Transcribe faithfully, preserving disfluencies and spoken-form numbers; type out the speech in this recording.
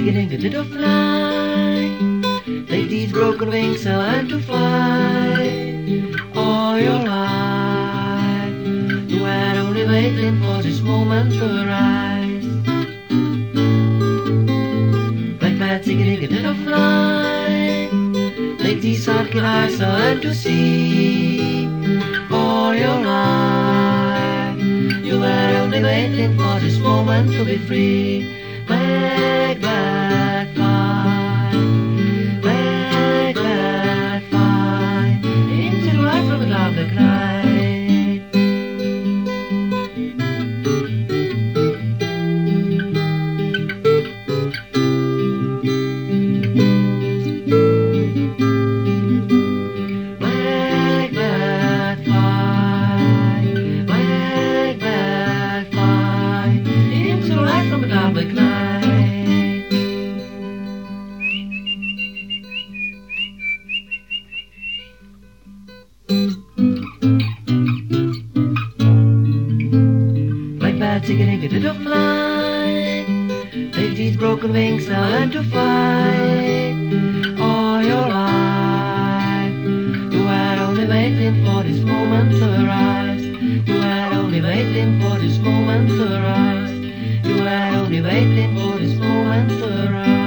beginning to little fly. Take these broken wings and learn to fly. All your life you were only waiting for this moment to arise. Blackbird beginning to little fly. Take these sunken eyes and learn to see. All your life you were only waiting for this moment to be free. Blackbird fly, blackbird fly, into the light from a cloudless night. Blackbird fly, blackbird fly, into the light from a cloudless night. Blackbird beginning to fly. Take these broken wings and learn to fly. All your life you were only waiting for this moment to arise. You were only waiting for this moment to arise. You were only waiting for this moment to arise.